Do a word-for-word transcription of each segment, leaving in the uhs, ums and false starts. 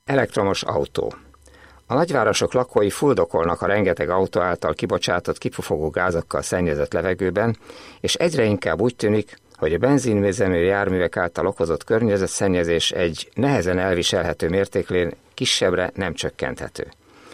Elektromos autó. A nagyvárosok lakói fuldokolnak a rengeteg autó által kibocsátott kipufogó gázokkal szennyezett levegőben, és egyre inkább úgy tűnik, hogy a benzinüzemű járművek által okozott környezetszennyezés egy nehezen elviselhető mértékén kisebbre nem csökkenthető.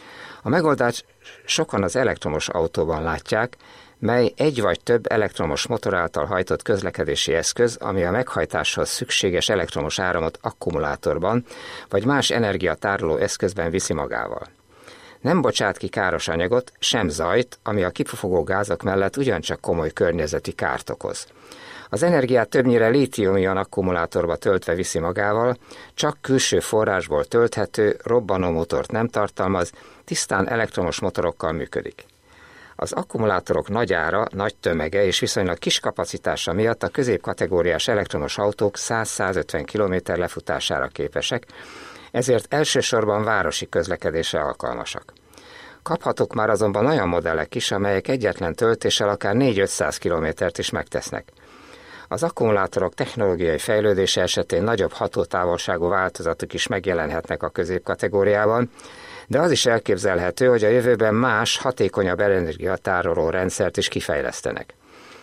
A megoldást sokan az elektromos autóban látják, mely egy vagy több elektromos motor által hajtott közlekedési eszköz, ami a meghajtáshoz szükséges elektromos áramot akkumulátorban vagy más energiatároló eszközben viszi magával. Nem bocsát ki káros anyagot, sem zajt, ami a kipufogó gázok mellett ugyancsak komoly környezeti kárt okoz. Az energiát többnyire lítium-ion akkumulátorba töltve viszi magával, csak külső forrásból tölthető, robbanómotort nem tartalmaz, tisztán elektromos motorokkal működik. Az akkumulátorok nagy ára, nagy tömege és viszonylag kis kapacitása miatt a középkategóriás elektromos autók száz-százötven kilométer lefutására képesek, ezért elsősorban városi közlekedésre alkalmasak. Kaphatók már azonban olyan modellek is, amelyek egyetlen töltéssel akár négy-ötszáz kilométert is megtesznek. Az akkumulátorok technológiai fejlődése esetén nagyobb hatótávolságú változatok is megjelenhetnek a középkategóriában, de az is elképzelhető, hogy a jövőben más, hatékonyabb energiatároló rendszert is kifejlesztenek.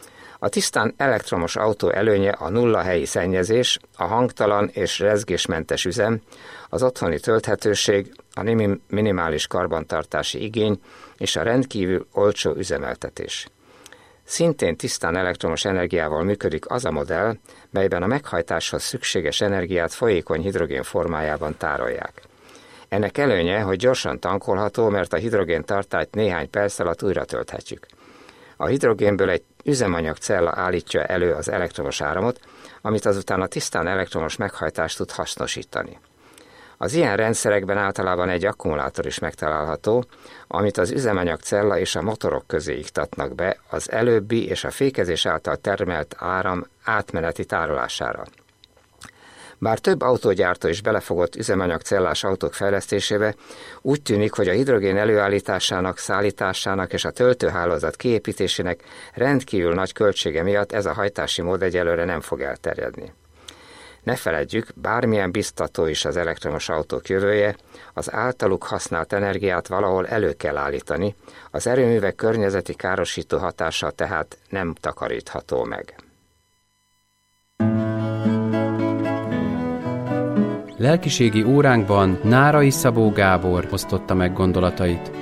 A tisztán elektromos autó előnye a nulla helyi szennyezés, a hangtalan és rezgésmentes üzem, az otthoni tölthetőség, a minimális karbantartási igény és a rendkívül olcsó üzemeltetés. Szintén tisztán elektromos energiával működik az a modell, melyben a meghajtáshoz szükséges energiát folyékony hidrogén formájában tárolják. Ennek előnye, hogy gyorsan tankolható, mert a hidrogén tartályt néhány perc alatt újra tölthetjük. A hidrogénből egy üzemanyagcella állítja elő az elektromos áramot, amit azután a tisztán elektromos meghajtást tud hasznosítani. Az ilyen rendszerekben általában egy akkumulátor is megtalálható, amit az üzemanyagcella és a motorok közé iktatnak be az előbbi és a fékezés által termelt áram átmeneti tárolására. Bár több autógyártó is belefogott üzemanyagcellás autók fejlesztésébe, úgy tűnik, hogy a hidrogén előállításának, szállításának és a töltőhálózat kiépítésének rendkívül nagy költsége miatt ez a hajtási mód egyelőre nem fog elterjedni. Ne feledjük, bármilyen biztató is az elektromos autók jövője, az általuk használt energiát valahol elő kell állítani, az erőművek környezeti károsító hatása tehát nem takarítható meg. Lelkiségi óránkban Nárai Szabó Gábor osztotta meg gondolatait.